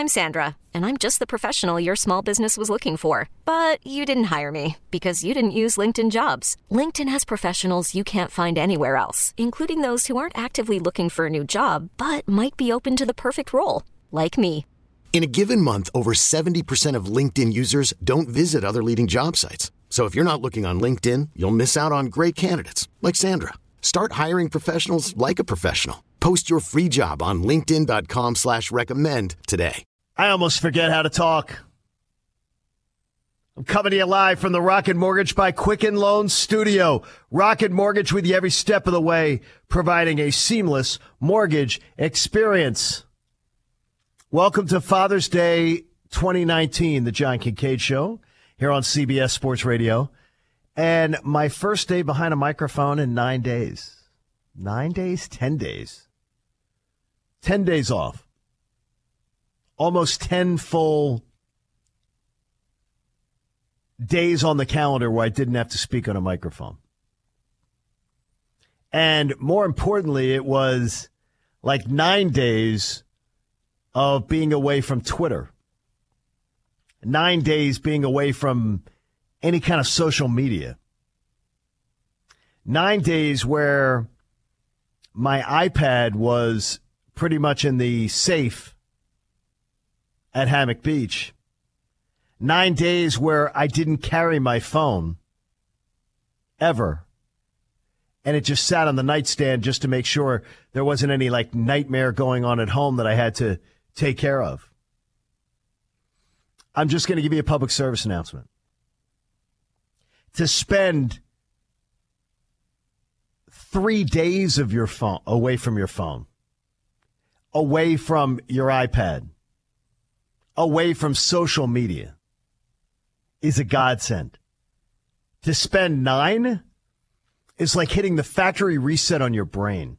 I'm Sandra, and I'm just the professional your small business was looking for. But you didn't hire me because you didn't use LinkedIn Jobs. LinkedIn has professionals you can't find anywhere else, including those who aren't actively looking for a new job, but might be open to the perfect role, like me. In a given month, over 70% of LinkedIn users don't visit other leading job sites. So if you're not looking on LinkedIn, you'll miss out on great candidates like Sandra. Start hiring professionals like a professional. Post your free job on linkedin.com/recommend today. I almost forget how to talk. I'm coming to you live from the Rocket Mortgage by Quicken Loans studio. Rocket Mortgage with you every step of the way, providing a seamless mortgage experience. Welcome to Father's Day 2019, the John Kincaid Show, here on CBS Sports Radio. And my first day behind a microphone in 9 days. 9 days? 10 days. 10 days off. Almost 10 full days on the calendar where I didn't have to speak on a microphone. And more importantly, it was like 9 days of being away from Twitter. 9 days being away from any kind of social media. 9 days where my iPad was pretty much in the safe at Hammock Beach. 9 days where I didn't carry my phone ever. And it just sat on the nightstand just to make sure there wasn't any like nightmare going on at home that I had to take care of. I'm just going to give you a public service announcement. To spend 3 days of your phone away from your phone, away from your iPad, away from social media is a godsend. To spend 9 is like hitting the factory reset on your brain.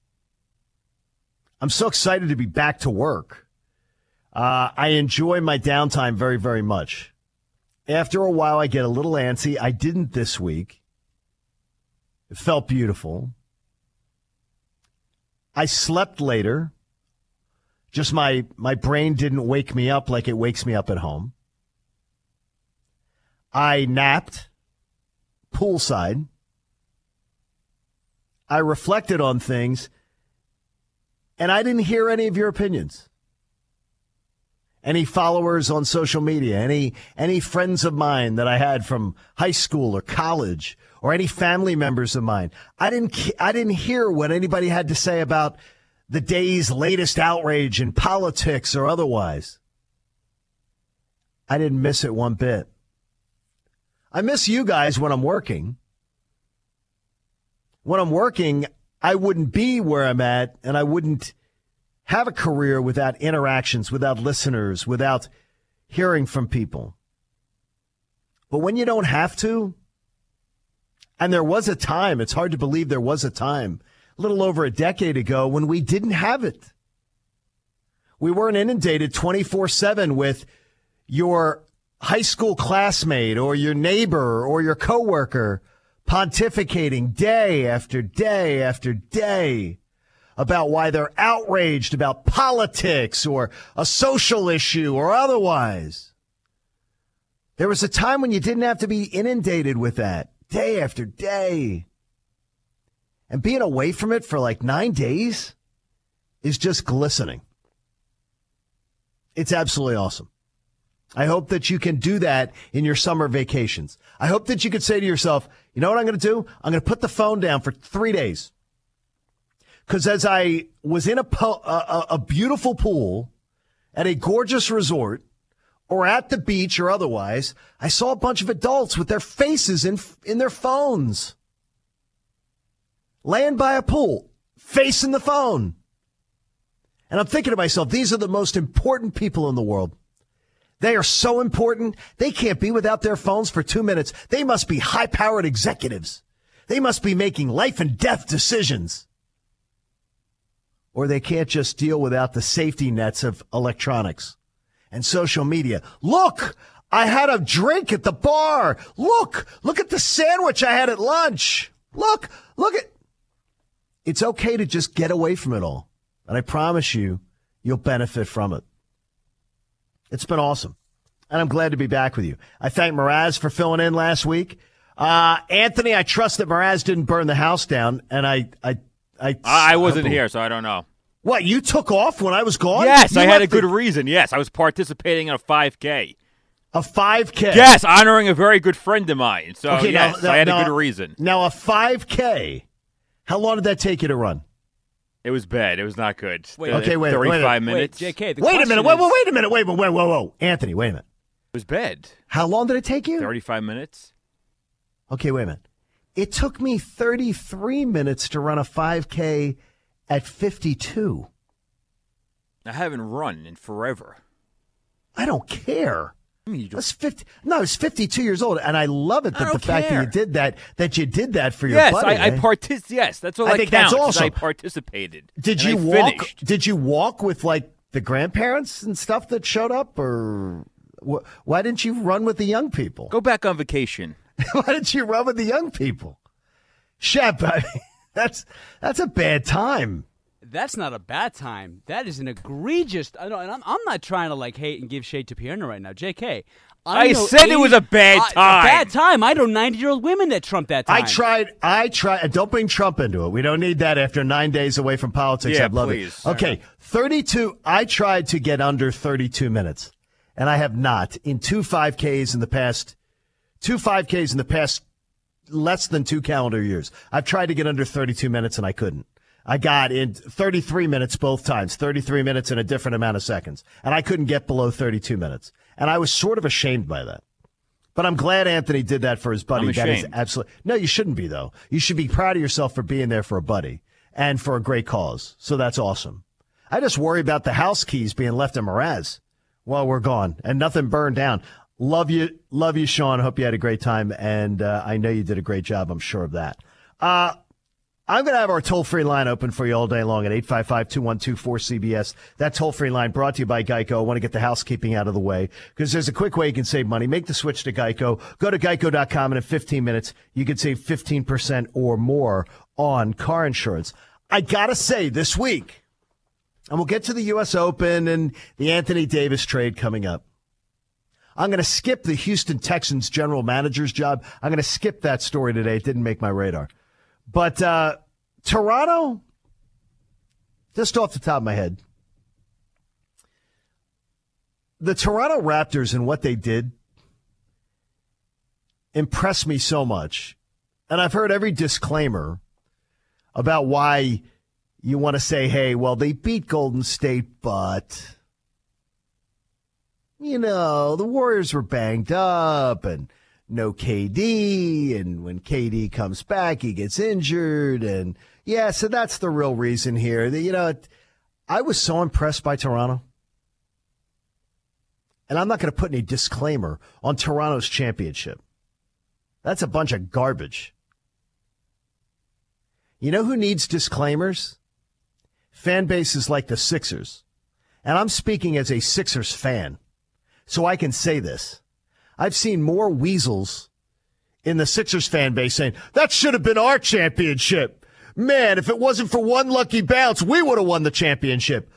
I'm so excited to be back to work. I enjoy my downtime very, very much. After a while, I get a little antsy. I didn't this week. It felt beautiful. I slept later. Just my brain didn't wake me up like it wakes me up at home. I napped poolside. I reflected on things, and I didn't hear any of your opinions. Any followers on social media, any friends of mine that I had from high school or college, or any family members of mine. I didn't hear what anybody had to say about the day's latest outrage in politics or otherwise. I didn't miss it one bit. I miss you guys when I'm working. When I'm working, I wouldn't be where I'm at, and I wouldn't have a career without interactions, without listeners, without hearing from people. But when you don't have to, and there was a time, it's hard to believe there was a time, a little over a decade ago, when we didn't have it. We weren't inundated 24/7 with your high school classmate or your neighbor or your coworker pontificating day after day after day about why they're outraged about politics or a social issue or otherwise. There was a time when you didn't have to be inundated with that day after day. And being away from it for like 9 days is just glistening. It's absolutely awesome. I hope that you can do that in your summer vacations. I hope that you could say to yourself, you know what I'm going to do? I'm going to put the phone down for 3 days. Because as I was in a beautiful pool at a gorgeous resort or at the beach or otherwise, I saw a bunch of adults with their faces in their phones. Laying by a pool, facing the phone. And I'm thinking to myself, these are the most important people in the world. They are so important, they can't be without their phones for 2 minutes. They must be high-powered executives. They must be making life and death decisions. Or they can't just deal without the safety nets of electronics and social media. Look, I had a drink at the bar. Look at the sandwich I had at lunch. Look at. It's okay to just get away from it all. And I promise you, you'll benefit from it. It's been awesome. And I'm glad to be back with you. I thank Mraz for filling in last week. Anthony, I trust that Mraz didn't burn the house down, and I wasn't here, so I don't know. What, you took off when I was gone? Yes, I had a good reason. Yes, I was participating in a 5K. A 5K? Yes, honoring a very good friend of mine. So, okay, yes, I had a good reason. Now, a 5K, how long did that take you to run? It was bad. It was not good. Wait, 35 minutes. Wait, JK, wait a minute. Wait a minute. Whoa. Anthony, wait a minute. It was bad. How long did it take you? 35 minutes. Okay, wait a minute. It took me 33 minutes to run a 5K at 52. I haven't run in forever. I don't care. I mean, I was 52 years old, and I love it that the fact that you did that for your buddy. Yes, that's all I think counts. That's awesome. I participated. Did you walk? Finished. Did you walk with like the grandparents and stuff that showed up, or why didn't you run with the young people? Go back on vacation. Why didn't you run with the young people? Shep, I mean, that's a bad time. That's not a bad time. That is an egregious. And I'm not trying to hate and give shade to Pierno right now, JK. I said it was a bad time. A bad time. I know 90-year-old women that Trump that time. I tried. Don't bring Trump into it. We don't need that after 9 days away from politics. Yeah, I'd love please. it. Okay, 32. I tried to get under 32 minutes, and I have not in two 5Ks in the past less than 2 calendar years. I've tried to get under 32 minutes, and I couldn't. I got in 33 minutes both times, 33 minutes in a different amount of seconds. And I couldn't get below 32 minutes. And I was sort of ashamed by that. But I'm glad Anthony did that for his buddy. I'm ashamed. That is absolutely. No, you shouldn't be, though. You should be proud of yourself for being there for a buddy and for a great cause. So that's awesome. I just worry about the house keys being left in Mraz while we're gone and nothing burned down. Love you, Sean. Hope you had a great time. And I know you did a great job. I'm sure of that. I'm going to have our toll-free line open for you all day long at 855-212-4CBS. That toll-free line brought to you by Geico. I want to get the housekeeping out of the way because there's a quick way you can save money. Make the switch to Geico. Go to geico.com, and in 15 minutes, you can save 15% or more on car insurance. I got to say, this week, and we'll get to the U.S. Open and the Anthony Davis trade coming up. I'm going to skip the Houston Texans general manager's job. I'm going to skip that story today. It didn't make my radar. But Toronto, just off the top of my head, the Toronto Raptors and what they did impressed me so much. And I've heard every disclaimer about why you want to say, hey, well, they beat Golden State, but, the Warriors were banged up and no KD, and when KD comes back, he gets injured, and so that's the real reason here. I was so impressed by Toronto, and I'm not going to put any disclaimer on Toronto's championship. That's a bunch of garbage. You know who needs disclaimers? Fan bases like the Sixers, and I'm speaking as a Sixers fan, so I can say this. I've seen more weasels in the Sixers fan base saying, that should have been our championship. Man, if it wasn't for one lucky bounce, we would have won the championship.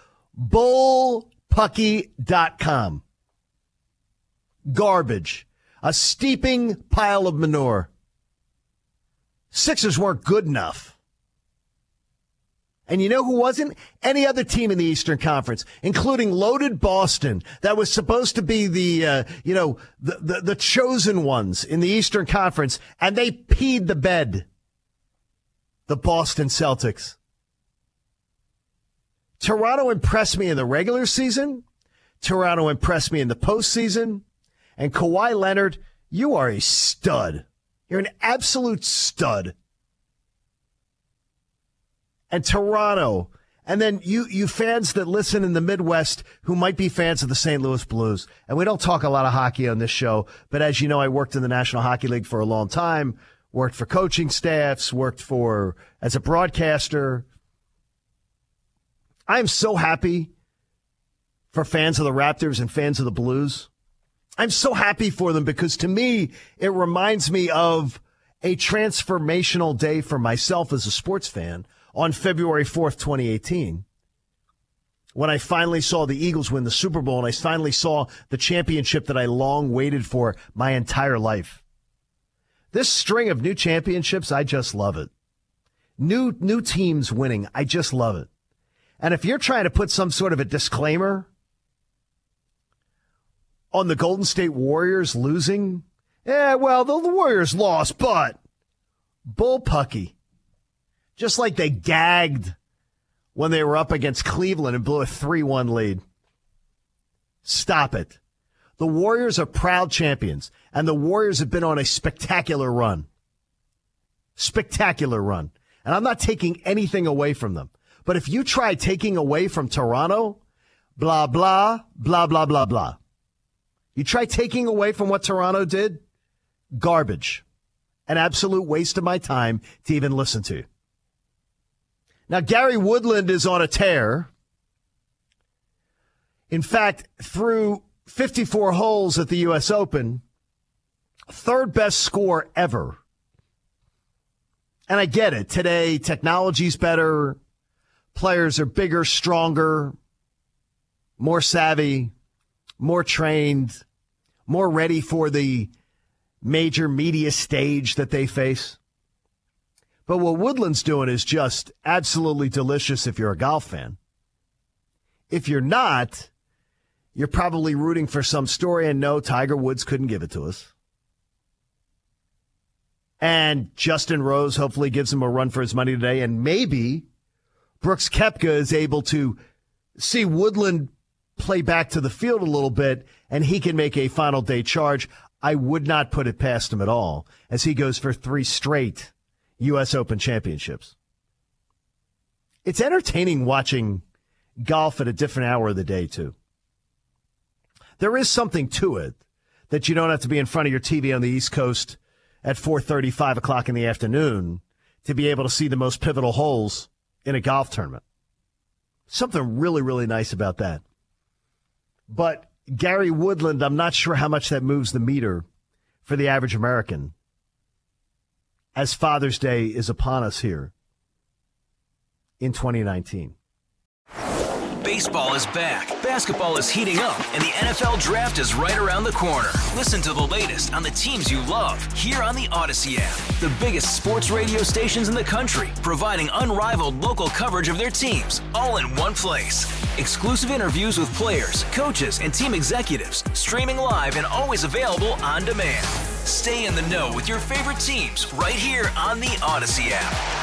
Bullpucky.com. Garbage. A steeping pile of manure. Sixers weren't good enough. And you know who wasn't? Any other team in the Eastern Conference, including loaded Boston, that was supposed to be the chosen ones in the Eastern Conference, and they peed the bed. The Boston Celtics. Toronto impressed me in the regular season. Toronto impressed me in the postseason. And Kawhi Leonard, you are a stud. You're an absolute stud. And Toronto, and then you fans that listen in the Midwest who might be fans of the St. Louis Blues. And we don't talk a lot of hockey on this show, but as you know, I worked in the National Hockey League for a long time, worked for coaching staffs, worked as a broadcaster. I am so happy for fans of the Raptors and fans of the Blues. I'm so happy for them because to me, it reminds me of a transformational day for myself as a sports fan. On February 4th, 2018, when I finally saw the Eagles win the Super Bowl and I finally saw the championship that I long waited for my entire life. This string of new championships, I just love it. New teams winning, I just love it. And if you're trying to put some sort of a disclaimer on the Golden State Warriors losing, the Warriors lost, but bullpucky. Just like they gagged when they were up against Cleveland and blew a 3-1 lead. Stop it. The Warriors are proud champions, and the Warriors have been on a spectacular run. Spectacular run. And I'm not taking anything away from them. But if you try taking away from Toronto, blah, blah, blah, blah, blah, blah. You try taking away from what Toronto did, garbage. An absolute waste of my time to even listen to. Now, Gary Woodland is on a tear. In fact, through 54 holes at the U.S. Open, third best score ever. And I get it. Today, technology's better. Players are bigger, stronger, more savvy, more trained, more ready for the major media stage that they face. But what Woodland's doing is just absolutely delicious if you're a golf fan. If you're not, you're probably rooting for some story, and no, Tiger Woods couldn't give it to us. And Justin Rose hopefully gives him a run for his money today, and maybe Brooks Koepka is able to see Woodland play back to the field a little bit, and he can make a final day charge. I would not put it past him at all, as he goes for 3 straight U.S. Open championships. It's entertaining watching golf at a different hour of the day, too. There is something to it that you don't have to be in front of your TV on the East Coast at 4:30, 5 o'clock in the afternoon to be able to see the most pivotal holes in a golf tournament. Something really, really nice about that. But Gary Woodland, I'm not sure how much that moves the meter for the average American as Father's Day is upon us here in 2019. Baseball is back, basketball is heating up, and the NFL Draft is right around the corner. Listen to the latest on the teams you love here on the Odyssey app. The biggest sports radio stations in the country, providing unrivaled local coverage of their teams, all in one place. Exclusive interviews with players, coaches, and team executives, streaming live and always available on demand. Stay in the know with your favorite teams right here on the Odyssey app.